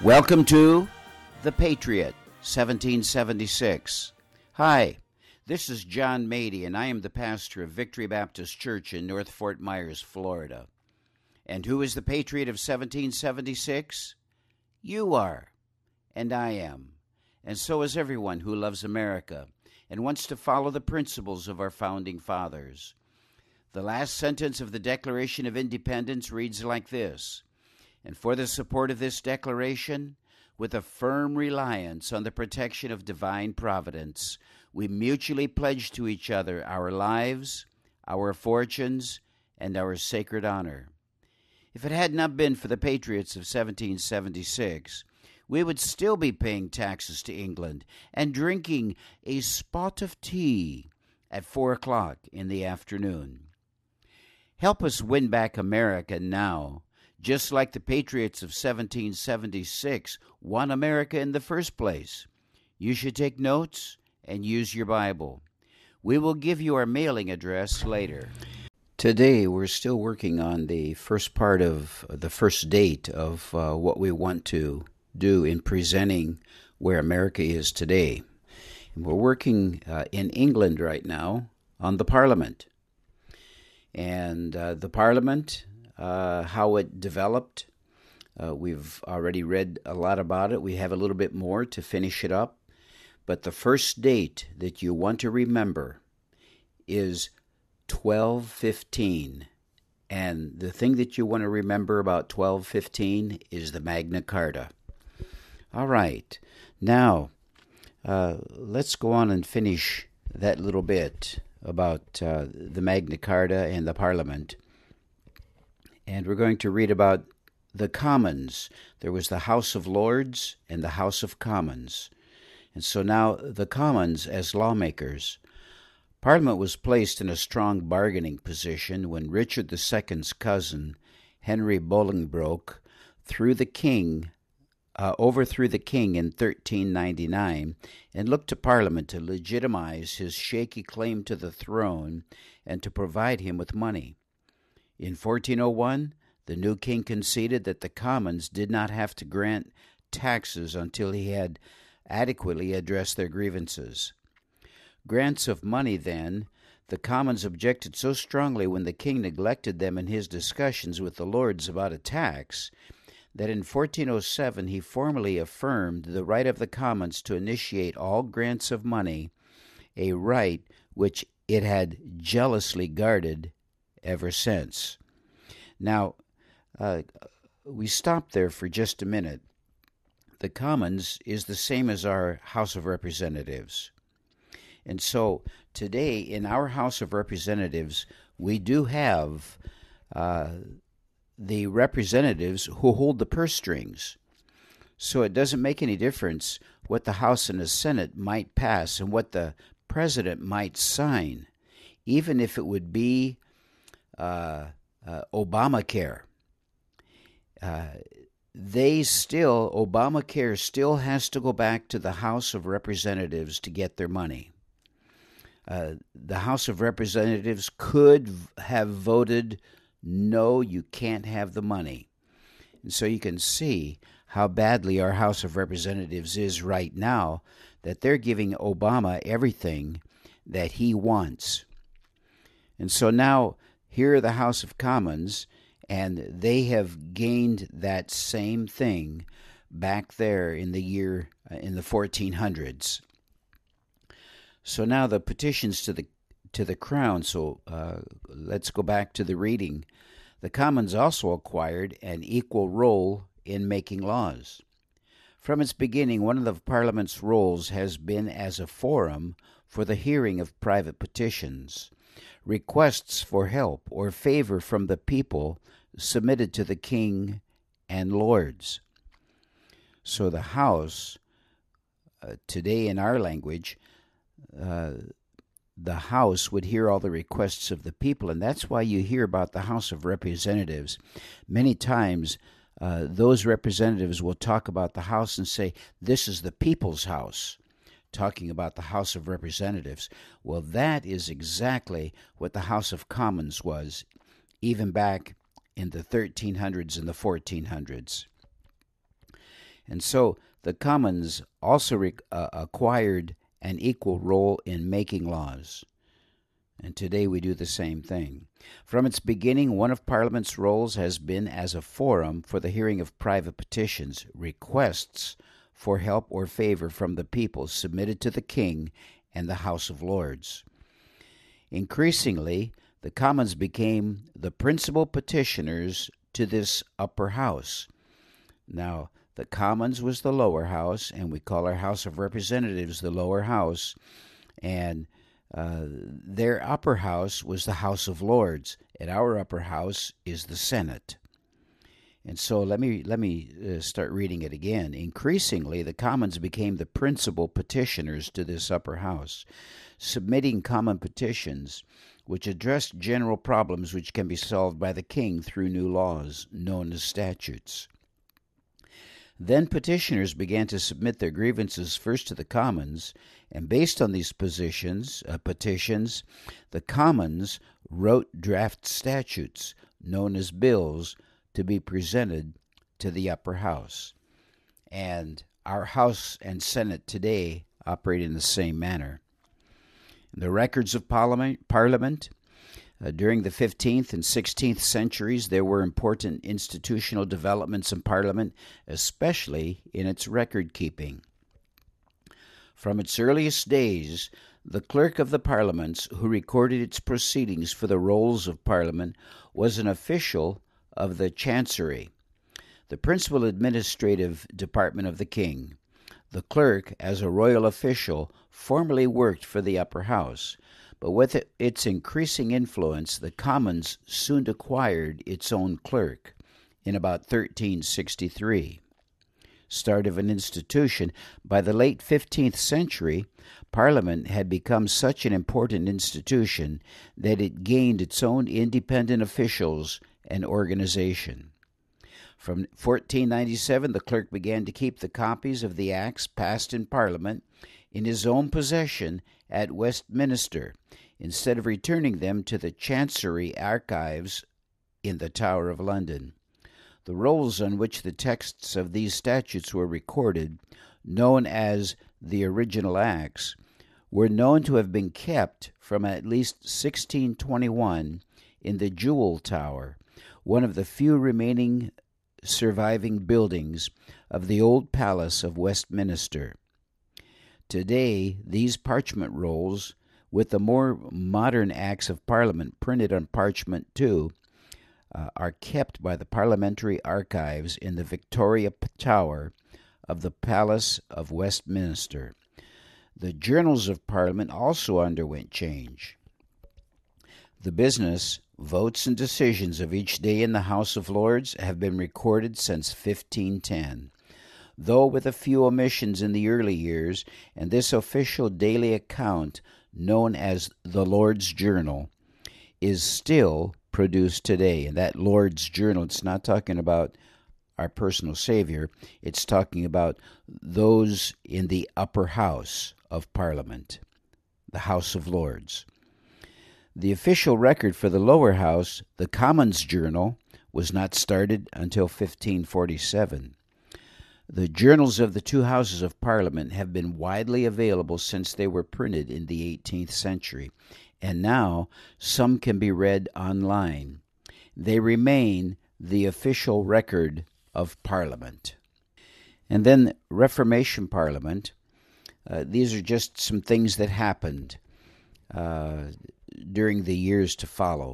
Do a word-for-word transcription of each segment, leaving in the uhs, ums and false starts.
Welcome to The Patriot, seventeen seventy-six. Hi, this is John Mady, and I am the pastor of Victory Baptist Church in North Fort Myers, Florida. And who is the Patriot of seventeen seventy-six? You are, and I am, and so is everyone who loves America and wants to follow the principles of our founding fathers. The last sentence of the Declaration of Independence reads like this: "And for the support of this declaration, with a firm reliance on the protection of divine providence, we mutually pledge to each other our lives, our fortunes, and our sacred honor." If it had not been for the Patriots of seventeen seventy-six, we would still be paying taxes to England and drinking a spot of tea at four o'clock in the afternoon. Help us win back America now, just like the Patriots of seventeen seventy-six won America in the first place. You should take notes and use your Bible. We will give you our mailing address later. Today, we're still working on the first part of the first date of uh, what we want to do in presenting where America is today. And we're working uh, in England right now on the Parliament. And uh, the Parliament, uh, how it developed, uh, we've already read a lot about it. We have a little bit more to finish it up. But the first date that you want to remember is twelve fifteen. And the thing that you want to remember about twelve fifteen is the Magna Carta. All right. Now, uh, let's go on and finish that little bit about uh, the Magna Carta and the Parliament. And we're going to read about the Commons. There was the House of Lords and the House of Commons. And so now the Commons as lawmakers. Parliament was placed in a strong bargaining position when Richard the Second's cousin, Henry Bolingbroke, threw the king, uh, overthrew the king in thirteen ninety-nine and looked to Parliament to legitimize his shaky claim to the throne and to provide him with money. In fourteen oh one, the new king conceded that the Commons did not have to grant taxes until he had adequately addressed their grievances. Grants of money, then, the Commons objected so strongly when the king neglected them in his discussions with the Lords about a tax, that in fourteen oh seven he formally affirmed the right of the Commons to initiate all grants of money, a right which it had jealously guarded ever since. Now, uh, we stop there for just a minute. The Commons is the same as our House of Representatives. And so today in our House of Representatives, we do have uh, the representatives who hold the purse strings. So it doesn't make any difference what the House and the Senate might pass and what the president might sign, even if it would be uh, uh, Obamacare. Uh, they still, Obamacare still has to go back to the House of Representatives to get their money. Uh, the House of Representatives could v- have voted, no, you can't have the money. And so you can see how badly our House of Representatives is right now, that they're giving Obama everything that he wants. And so now here are the House of Commons, and they have gained that same thing back there in the year, uh, in the fourteen hundreds. So now the petitions to the to the crown. So uh, let's go back to the reading. The Commons also acquired an equal role in making laws. From its beginning, one of the Parliament's roles has been as a forum for the hearing of private petitions, requests for help or favor from the people submitted to the King and Lords. So the House, uh, today in our language, Uh, the House would hear all the requests of the people, and that's why you hear about the House of Representatives. Many times, uh, those representatives will talk about the House and say, this is the people's house, talking about the House of Representatives. Well, that is exactly what the House of Commons was, even back in the thirteen hundreds and the fourteen hundreds. And so the Commons also re- uh, acquired an equal role in making laws. And today we do the same thing. From its beginning, one of Parliament's roles has been as a forum for the hearing of private petitions, requests for help or favor from the people submitted to the King and the House of Lords. Increasingly, the Commons became the principal petitioners to this upper house. Now, the Commons was the lower house, and we call our House of Representatives the lower house, and uh, their upper house was the House of Lords, and our upper house is the Senate. And so let me let me uh, start reading it again. Increasingly, the Commons became the principal petitioners to this upper house, submitting common petitions which addressed general problems which can be solved by the king through new laws known as statutes. Then petitioners began to submit their grievances first to the Commons, and based on these positions, uh, petitions, the Commons wrote draft statutes known as bills to be presented to the upper house. And our House and Senate today operate in the same manner. The records of Parliament, Parliament uh, during the fifteenth and sixteenth centuries, there were important institutional developments in Parliament, especially in its record-keeping. From its earliest days, the clerk of the parliaments who recorded its proceedings for the rolls of Parliament was an official of the Chancery, the principal administrative department of the king. The clerk, as a royal official, formerly worked for the upper house, but with its increasing influence, the Commons soon acquired its own clerk in about thirteen sixty-three. Start of an institution, by the late fifteenth century, Parliament had become such an important institution that it gained its own independent officials and organization. From fourteen ninety-seven, the clerk began to keep the copies of the acts passed in Parliament in his own possession at Westminster, instead of returning them to the Chancery archives in the Tower of London. The rolls on which the texts of these statutes were recorded, known as the original acts, were known to have been kept from at least sixteen twenty-one in the Jewel Tower, one of the few remaining surviving buildings of the old Palace of Westminster. Today, these parchment rolls, with the more modern Acts of Parliament printed on parchment too, uh, are kept by the Parliamentary Archives in the Victoria Tower of the Palace of Westminster. The journals of Parliament also underwent change. The business, votes, and decisions of each day in the House of Lords have been recorded since fifteen ten, though with a few omissions in the early years, and this official daily account, known as the Lord's Journal, is still produced today. And that Lord's Journal, it's not talking about our personal Savior, it's talking about those in the upper house of Parliament, the House of Lords. The official record for the lower house, the Commons Journal, was not started until fifteen forty-seven. The journals of the two houses of Parliament have been widely available since they were printed in the eighteenth century, and now some can be read online. They remain the official record of Parliament. And then Reformation Parliament, uh, these are just some things that happened uh, during the years to follow.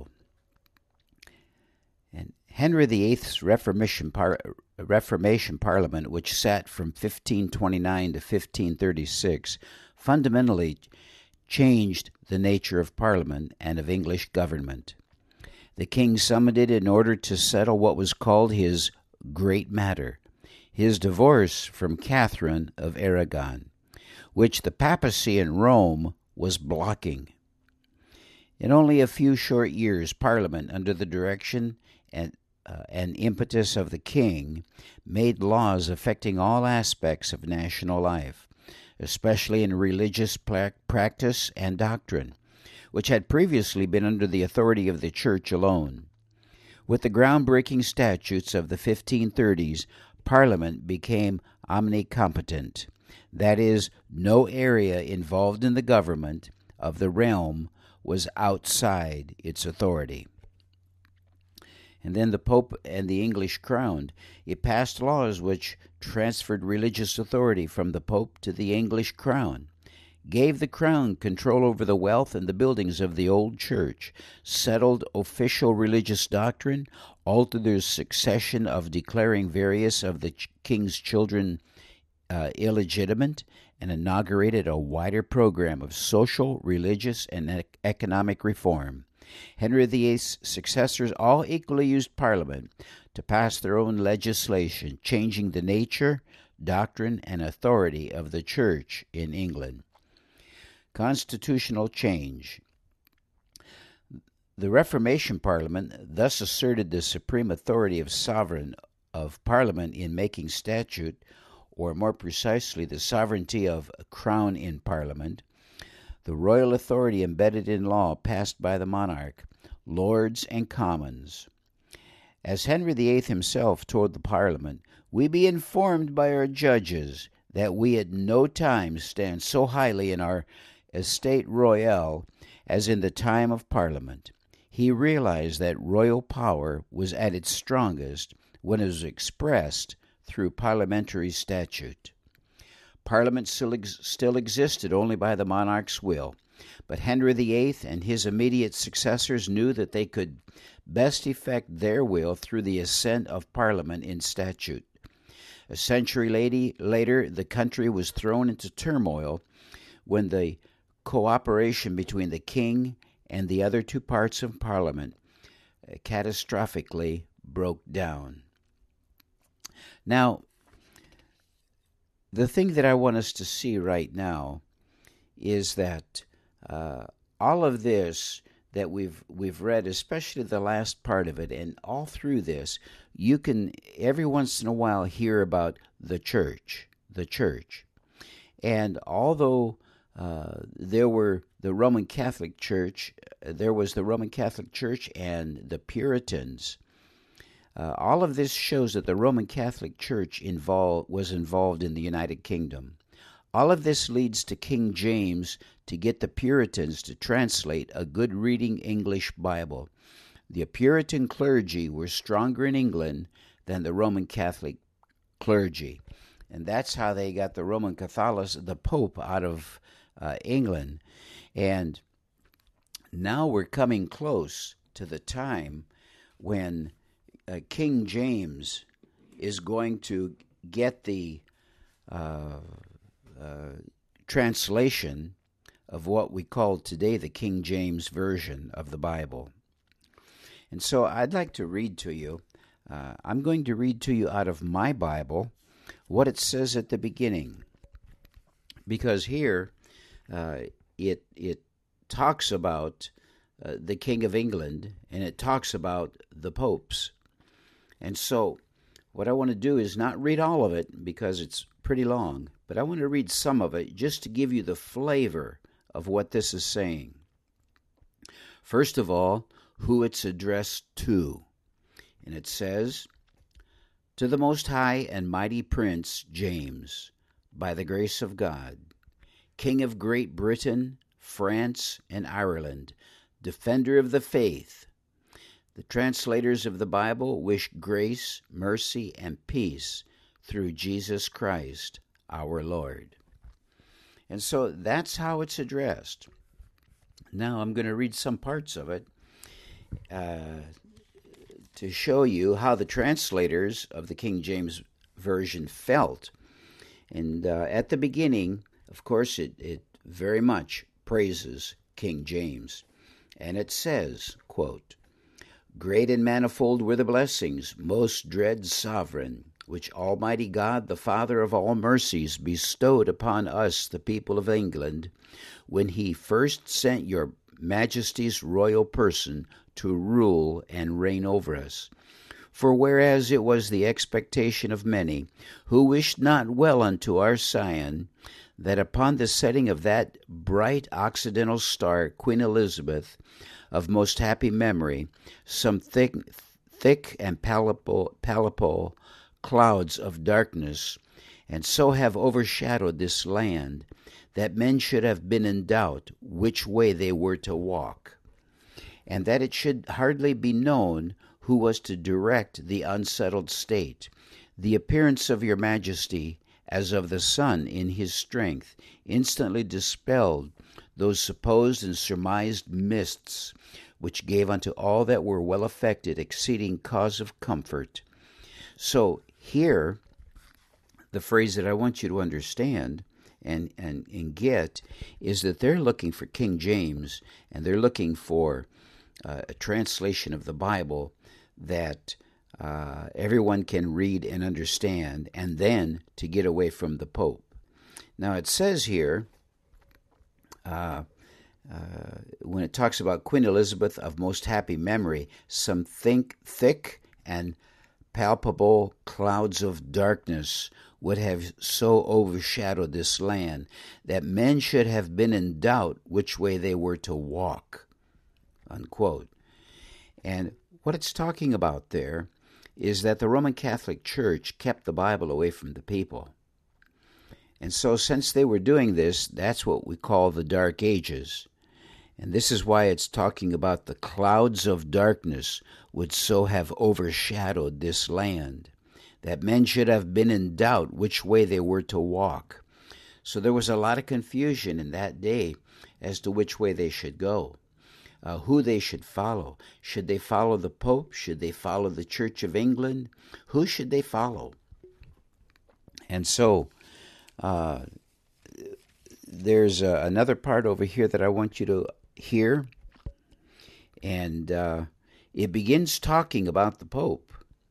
And Henry the Eighth's Reformation, Par- Reformation Parliament, which sat from fifteen twenty-nine to fifteen thirty-six, fundamentally changed the nature of Parliament and of English government. The king summoned it in order to settle what was called his great matter, his divorce from Catherine of Aragon, which the papacy in Rome was blocking. In only a few short years, Parliament, under the direction and, uh, and impetus of the king, made laws affecting all aspects of national life, especially in religious pra- practice and doctrine, which had previously been under the authority of the Church alone. With the groundbreaking statutes of the fifteen thirties, Parliament became omnicompetent. That is, no area involved in the government of the realm was outside its authority. And then the Pope and the English crown. It passed laws which transferred religious authority from the Pope to the English crown, gave the crown control over the wealth and the buildings of the old church, settled official religious doctrine, altered the succession of declaring various of the ch- king's children uh, illegitimate, and inaugurated a wider program of social, religious, and ec- economic reform. Henry the Eighth's successors all equally used Parliament to pass their own legislation, changing the nature, doctrine, and authority of the Church in England. Constitutional change. The Reformation Parliament thus asserted the supreme authority of sovereign of Parliament in making statute, or more precisely, the sovereignty of a crown in Parliament, the royal authority embedded in law passed by the monarch, lords and commons. As Henry the Eighth himself told the Parliament, "We be informed by our judges that we at no time stand so highly in our estate royal as in the time of Parliament." He realized that royal power was at its strongest when it was expressed through parliamentary statute. Parliament still, ex- still existed only by the monarch's will, but Henry the Eighth and his immediate successors knew that they could best effect their will through the assent of Parliament in statute. A century later, the country was thrown into turmoil when the cooperation between the king and the other two parts of Parliament catastrophically broke down. Now, the thing that I want us to see right now is that uh, all of this that we've we've read, especially the last part of it, and all through this, you can every once in a while hear about the church, the church. And although uh, there were the Roman Catholic Church, there was the Roman Catholic Church and the Puritans. Uh, all of this shows that the Roman Catholic Church involved, was involved in the United Kingdom. All of this leads to King James to get the Puritans to translate a good reading English Bible. The Puritan clergy were stronger in England than the Roman Catholic clergy. And that's how they got the Roman Catholics, the Pope, out of uh, England. And now we're coming close to the time when Uh, King James is going to get the uh, uh, translation of what we call today the King James Version of the Bible. And so I'd like to read to you, uh, I'm going to read to you out of my Bible what it says at the beginning. Because here uh, it, it talks about uh, the King of England, and it talks about the popes. And so what I want to do is not read all of it because it's pretty long, but I want to read some of it just to give you the flavor of what this is saying. First of all, who it's addressed to. And it says, "To the Most High and Mighty Prince James, by the grace of God, King of Great Britain, France, and Ireland, defender of the faith, the translators of the Bible wish grace, mercy, and peace through Jesus Christ, our Lord." And so that's how it's addressed. Now I'm going to read some parts of it uh, to show you how the translators of the King James Version felt. And uh, at the beginning, of course, it, it very much praises King James. And it says, quote, "Great and manifold were the blessings, most dread sovereign, which Almighty God, the Father of all mercies, bestowed upon us, the people of England, when he first sent your Majesty's royal person to rule and reign over us. For whereas it was the expectation of many, who wished not well unto our scion, that upon the setting of that bright occidental star, Queen Elizabeth, of most happy memory, some thick, thick and palpable, palpable clouds of darkness and so have overshadowed this land, that men should have been in doubt which way they were to walk, and that it should hardly be known who was to direct the unsettled state. The appearance of your majesty, as of the sun in his strength, instantly dispelled those supposed and surmised mists, which gave unto all that were well affected exceeding cause of comfort. So here, the phrase that I want you to understand and, and, and get is that they're looking for King James, and they're looking for uh, a translation of the Bible that uh, everyone can read and understand, and then to get away from the Pope. Now it says here, uh, uh, when it talks about Queen Elizabeth of most happy memory, some think thick and palpable clouds of darkness would have so overshadowed this land that men should have been in doubt which way they were to walk, unquote. And what it's talking about there is that the Roman Catholic Church kept the Bible away from the people. And so since they were doing this, that's what we call the Dark Ages. And this is why it's talking about the clouds of darkness would so have overshadowed this land, that men should have been in doubt which way they were to walk. So there was a lot of confusion in that day as to which way they should go, uh, who they should follow. Should they follow the Pope? Should they follow the Church of England? Who should they follow? And so uh, there's uh, another part over here that I want you to hear, and uh, it begins talking about the Pope.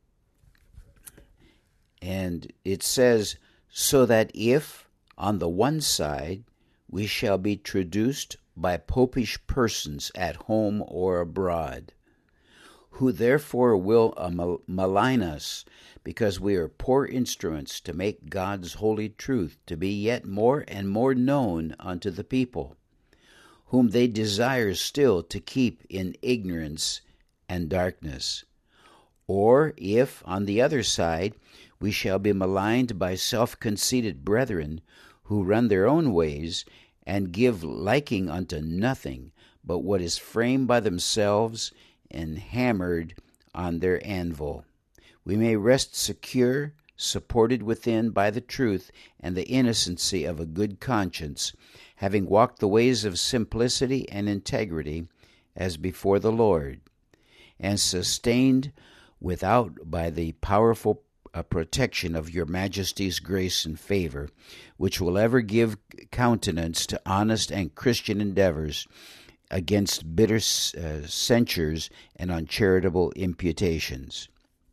And it says, so that if, on the one side, we shall be traduced by popish persons at home or abroad, who therefore will uh, mal- malign us, because we are poor instruments to make God's holy truth to be yet more and more known unto the people, whom they desire still to keep in ignorance and darkness. Or if, on the other side, we shall be maligned by self-conceited brethren, who run their own ways, and give liking unto nothing but what is framed by themselves and hammered on their anvil, we may rest secure, supported within by the truth and the innocency of a good conscience, having walked the ways of simplicity and integrity as before the Lord, and sustained without by the powerful uh, protection of your Majesty's grace and favor, which will ever give countenance to honest and Christian endeavors against bitter uh, censures and uncharitable imputations.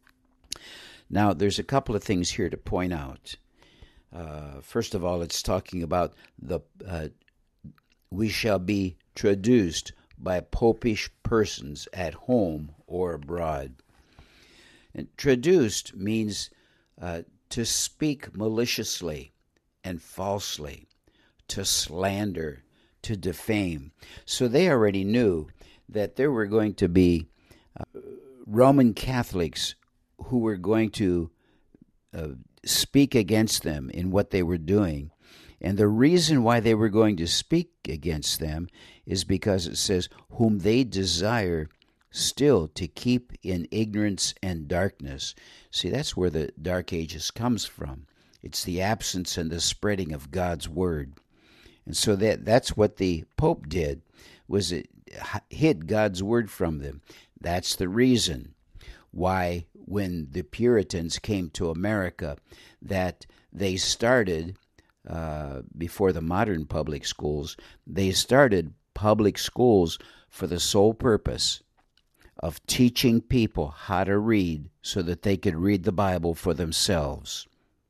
Now, there's a couple of things here to point out. Uh, first of all, it's talking about the uh, we shall be traduced by popish persons at home or abroad. And traduced means uh, to speak maliciously and falsely, to slander, to defame. So they already knew that there were going to be uh, Roman Catholics who were going to uh, speak against them in what they were doing. And the reason why they were going to speak against them is because it says, whom they desire still to keep in ignorance and darkness. See, that's where the Dark Ages comes from. It's the absence and the spreading of God's Word. And so that that's what the Pope did, was it hid God's Word from them. That's the reason why when the Puritans came to America, that they started, uh, before the modern public schools, they started public schools for the sole purpose of teaching people how to read so that they could read the Bible for themselves.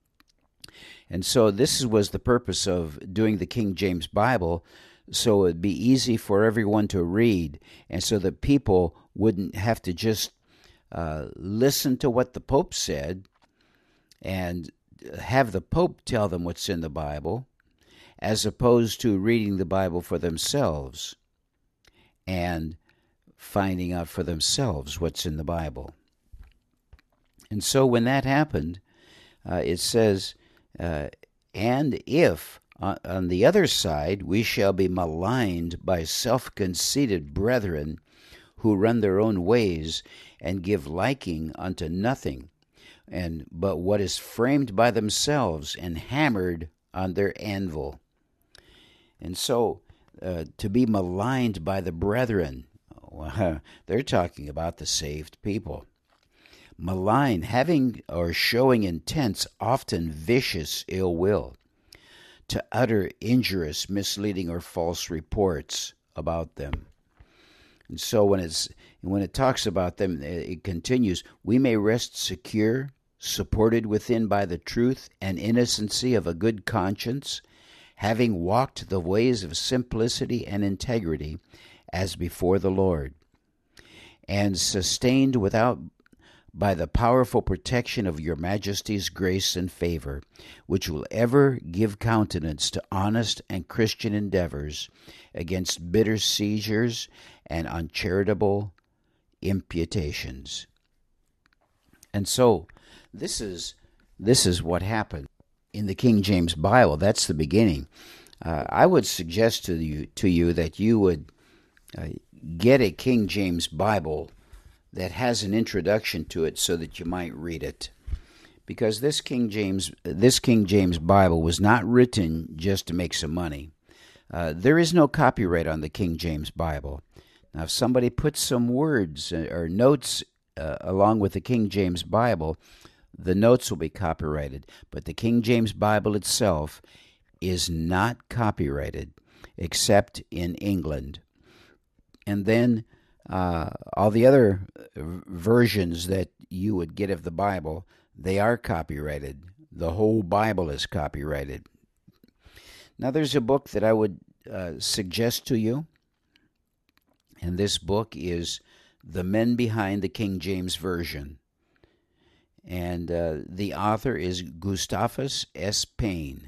And so this was the purpose of doing the King James Bible, so it'd be easy for everyone to read, and so that people wouldn't have to just uh, listen to what the Pope said and have the Pope tell them what's in the Bible, as opposed to reading the Bible for themselves and finding out for themselves what's in the Bible. And so when that happened, uh, it says Uh, and if, on, on the other side, we shall be maligned by self-conceited brethren who run their own ways and give liking unto nothing, and but what is framed by themselves and hammered on their anvil. And so, uh, to be maligned by the brethren, well, they're talking about the saved people. Malign, having or showing intense, often vicious ill will, to utter injurious, misleading, or false reports about them. And so when it's when it talks about them, it continues, we may rest secure, supported within by the truth and innocency of a good conscience, having walked the ways of simplicity and integrity as before the Lord, and sustained without by the powerful protection of your Majesty's grace and favor, which will ever give countenance to honest and Christian endeavors against bitter seizures and uncharitable imputations. And so, this is this is what happened in the King James Bible. That's the beginning. Uh, I would suggest to you to you that you would uh, get a King James Bible that has an introduction to it so that you might read it. Because this King James this King James Bible was not written just to make some money. Uh, there is no copyright on the King James Bible. Now, if somebody puts some words or notes uh, along with the King James Bible, the notes will be copyrighted. But the King James Bible itself is not copyrighted, except in England. And then uh, all the other versions that you would get of the Bible, they are copyrighted. The whole Bible is copyrighted. Now, there's a book that I would uh, suggest to you, and this book is The Men Behind the King James Version. And uh, the author is Gustavus S. Payne.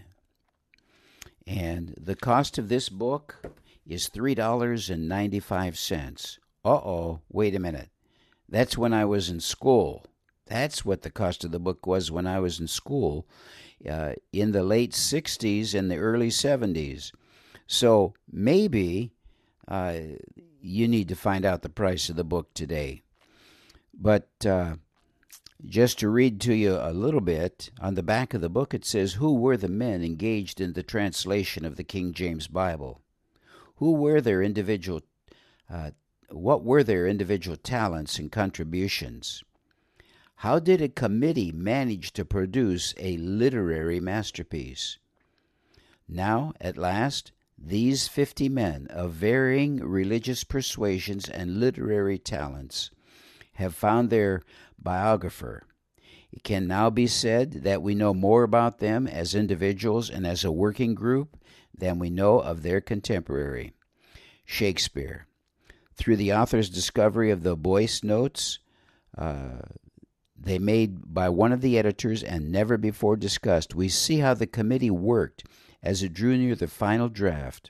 And the cost of this book is three dollars and ninety-five cents. Uh-oh, wait a minute. That's when I was in school. That's what the cost of the book was when I was in school uh, in the late sixties and the early seventies. So maybe uh, you need to find out the price of the book today. But uh, just to read to you a little bit, on the back of the book it says, who were the men engaged in the translation of the King James Bible? Who were their individual, uh, what were their individual talents and contributions? How did a committee manage to produce a literary masterpiece? Now, at last, these fifty men of varying religious persuasions and literary talents have found their biographer. It can now be said that we know more about them as individuals and as a working group than we know of their contemporary, Shakespeare. Through the author's discovery of the Boyce Notes, uh, they made by one of the editors and never before discussed, we see how the committee worked as it drew near the final draft.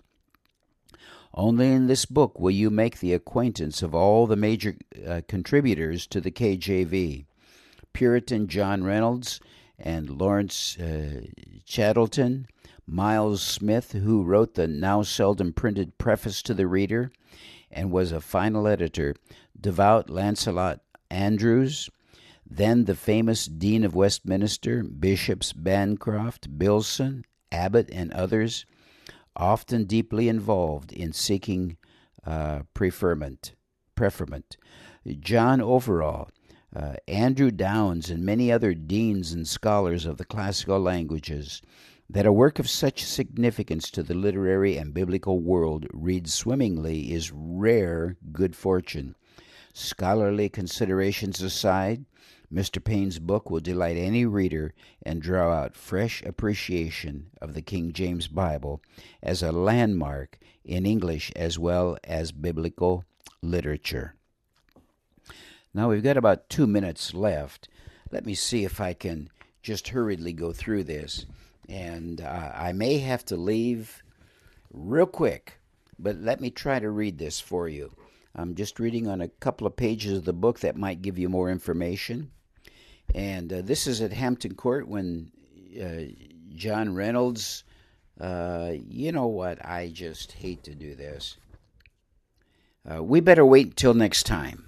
Only in this book will you make the acquaintance of all the major uh, contributors to the K J V. Puritan John Reynolds and Lawrence uh, Chatterton, Miles Smith, who wrote the now seldom printed preface to the Reader and was a final editor, devout Lancelot Andrews, then the famous Dean of Westminster, Bishops Bancroft, Bilson, Abbott, and others, often deeply involved in seeking uh, preferment, preferment. John Overall, uh, Andrew Downes, and many other deans and scholars of the classical languages, that a work of such significance to the literary and biblical world reads swimmingly is rare good fortune. Scholarly considerations aside, Mister Payne's book will delight any reader and draw out fresh appreciation of the King James Bible as a landmark in English as well as biblical literature. Now we've got about two minutes left. Let me see if I can just hurriedly go through this. And uh, I may have to leave real quick, but let me try to read this for you. I'm just reading on a couple of pages of the book that might give you more information. And uh, this is at Hampton Court when uh, John Reynolds, uh, you know what? I just hate to do this. Uh, we better wait until next time.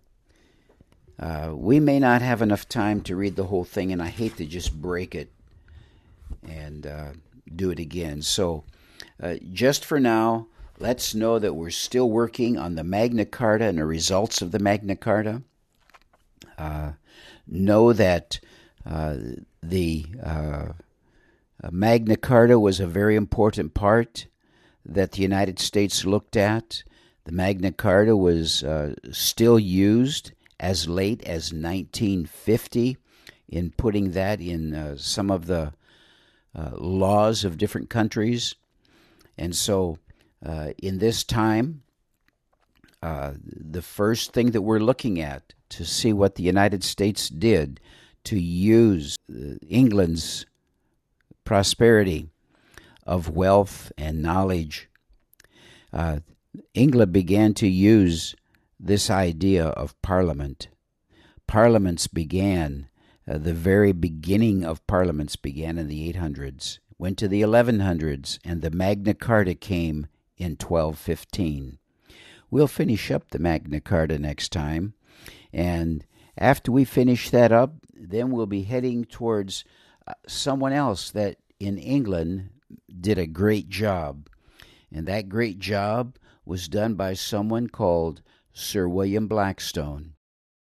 Uh, we may not have enough time to read the whole thing, and I hate to just break it and uh, do it again. So uh, just for now, let's know that we're still working on the Magna Carta and the results of the Magna Carta. Uh, know that uh, the uh, Magna Carta was a very important part that the United States looked at. The Magna Carta was uh, still used as late as nineteen fifty in putting that in uh, some of the uh, laws of different countries. And so uh, in this time, uh, the first thing that we're looking at to see what the United States did to use England's prosperity of wealth and knowledge, uh, England began to use this idea of Parliament. Parliaments began, uh, the very beginning of Parliaments began in the eight hundreds, went to the eleven hundreds, and the Magna Carta came in twelve fifteen. We'll finish up the Magna Carta next time, and after we finish that up, then we'll be heading towards uh, someone else that in England did a great job. And that great job was done by someone called Sir William Blackstone.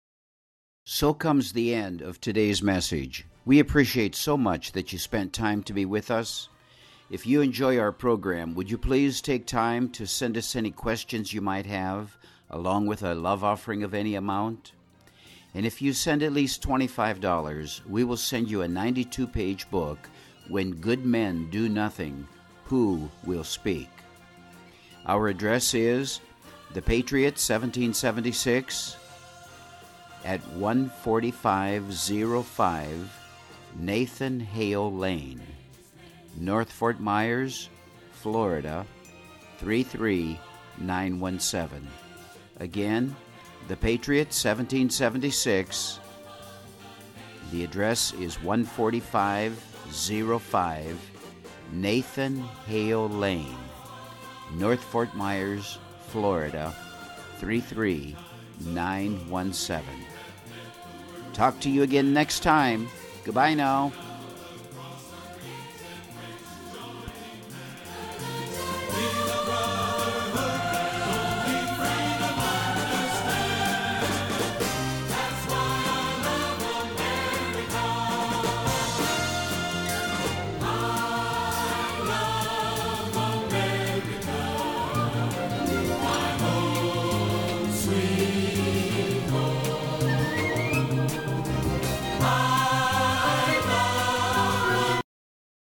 So comes the end of today's message. We appreciate so much that you spent time to be with us. If you enjoy our program, would you please take time to send us any questions you might have, along with a love offering of any amount? And if you send at least twenty-five dollars, we will send you a ninety-two page book, When Good Men Do Nothing, Who Will Speak? Our address is The Patriot, seventeen seventy-six, at one forty-five oh five Nathan Hale Lane, North Fort Myers, Florida, three three nine one seven. Again, The Patriot, seventeen seventy-six. The address is one forty-five oh five Nathan Hale Lane, North Fort Myers, Florida, three three nine one seven. Talk to you again next time. Goodbye now.